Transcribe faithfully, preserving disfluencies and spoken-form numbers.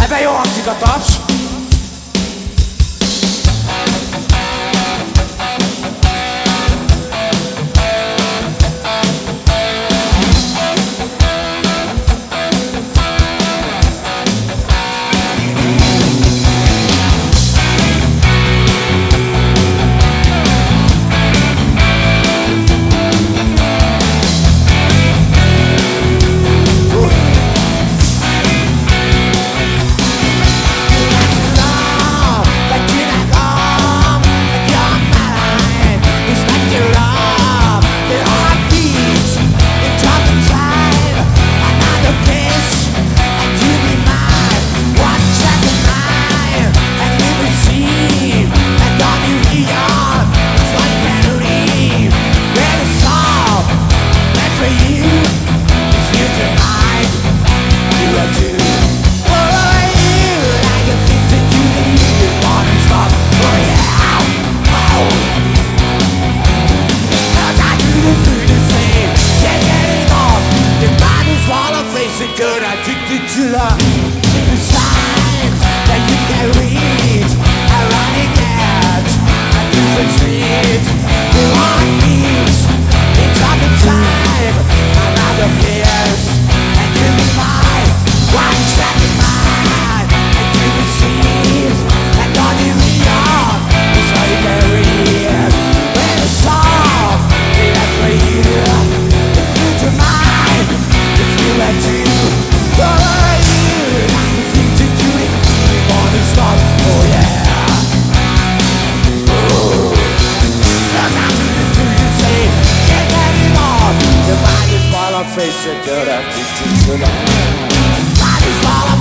Ebben jó hangzik a taps. Good, addicted to the, to the signs that you can read. I'm running out, I use the street. We want peace, in time and time. Another pierce, and you be mine. One track in mine, and you receive. And on you beyond, it's all you can read. When a song, they have for you. If you to mine, if you let you. Face it, you're addicted to the life is all